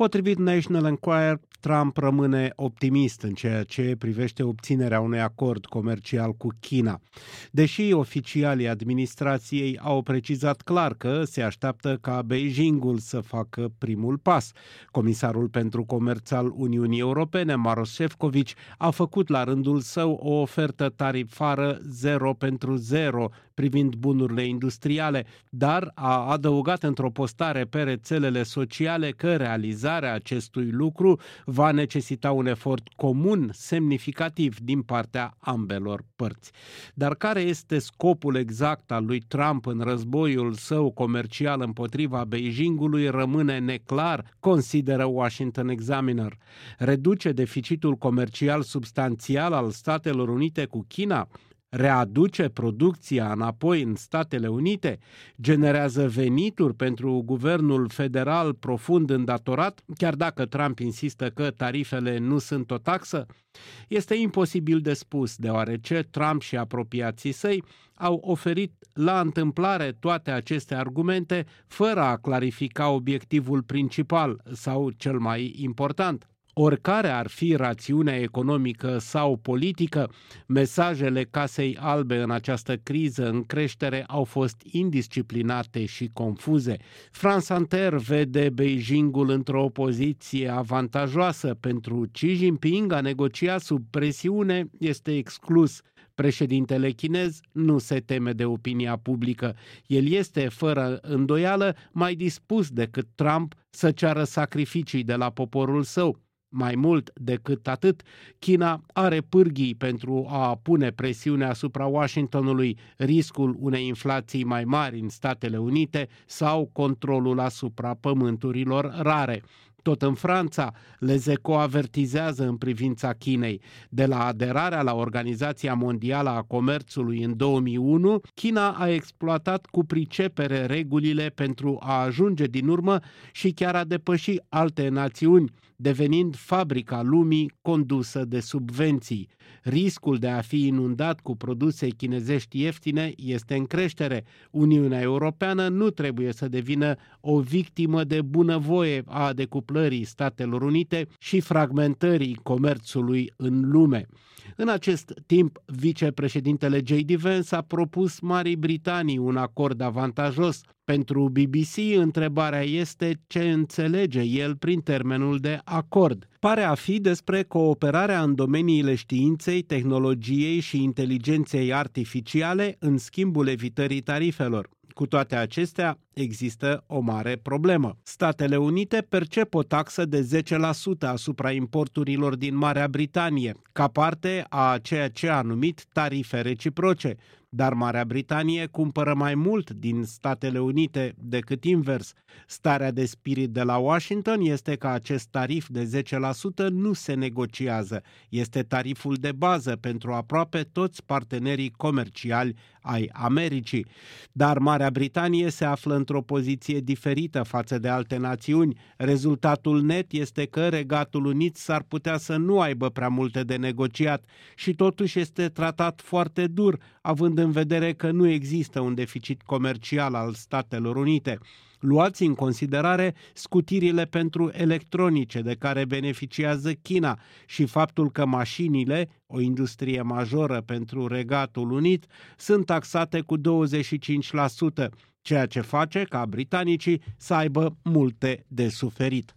Potrivit National Enquirer, Trump rămâne optimist în ceea ce privește obținerea unui acord comercial cu China. Deși oficialii administrației au precizat clar că se așteaptă ca Beijingul să facă primul pas. Comisarul pentru comerț al Uniunii Europene, Maroš Šefčovič, a făcut la rândul său o ofertă tarifară 0 pentru 0 privind bunurile industriale, dar a adăugat într-o postare pe rețelele sociale că realizarea acestui lucru va necesita un efort comun semnificativ din partea ambelor părți. Dar care este scopul exact al lui Trump în războiul său comercial împotriva Beijingului rămâne neclar, consideră Washington Examiner. Reduce deficitul comercial substanțial al Statelor Unite cu China? Readuce producția înapoi în Statele Unite? Generează venituri pentru guvernul federal profund îndatorat, chiar dacă Trump insistă că tarifele nu sunt o taxă? Este imposibil de spus, deoarece Trump și apropiații săi au oferit la întâmplare toate aceste argumente fără a clarifica obiectivul principal sau cel mai important. Oricare ar fi rațiunea economică sau politică, mesajele Casei Albe în această criză în creștere au fost indisciplinate și confuze. France Inter vede Beijingul într-o poziție avantajoasă. Pentru Xi Jinping a negocia sub presiune este exclus. Președintele chinez nu se teme de opinia publică. El este, fără îndoială, mai dispus decât Trump să ceară sacrificii de la poporul său. Mai mult decât atât, China are pârghii pentru a pune presiune asupra Washingtonului, riscul unei inflații mai mari în Statele Unite sau controlul asupra pământurilor rare. Tot în Franța, Les Echos avertizează în privința Chinei. De la aderarea la Organizația Mondială a Comerțului în 2001, China a exploatat cu pricepere regulile pentru a ajunge din urmă și chiar a depăși alte națiuni, devenind fabrica lumii condusă de subvenții. Riscul de a fi inundat cu produse chinezești ieftine este în creștere. Uniunea Europeană nu trebuie să devină o victimă de bunăvoie a decuplării Statelor Unite și fragmentării comerțului în lume. În acest timp, vicepreședintele J.D. Vance a propus Marii Britanii un acord avantajos. Pentru BBC, întrebarea este ce înțelege el prin termenul de acord. Pare a fi despre cooperarea în domeniile științei, tehnologiei și inteligenței artificiale în schimbul evitării tarifelor. Cu toate acestea, există o mare problemă. Statele Unite percep o taxă de 10% asupra importurilor din Marea Britanie, ca parte a ceea ce a numit tarife reciproce. Dar Marea Britanie cumpără mai mult din Statele Unite decât invers. Starea de spirit de la Washington este că acest tarif de 10% nu se negociază. Este tariful de bază pentru aproape toți partenerii comerciali ai Americii. Dar Marea Britanie se află într-o poziție diferită față de alte națiuni. Rezultatul net este că Regatul Unit s-ar putea să nu aibă prea multe de negociat și totuși este tratat foarte dur, având în vedere că nu există un deficit comercial al Statelor Unite. Luați în considerare scutirile pentru electronice de care beneficiază China și faptul că mașinile, o industrie majoră pentru Regatul Unit, sunt taxate cu 25%, ceea ce face ca britanicii să aibă multe de suferit.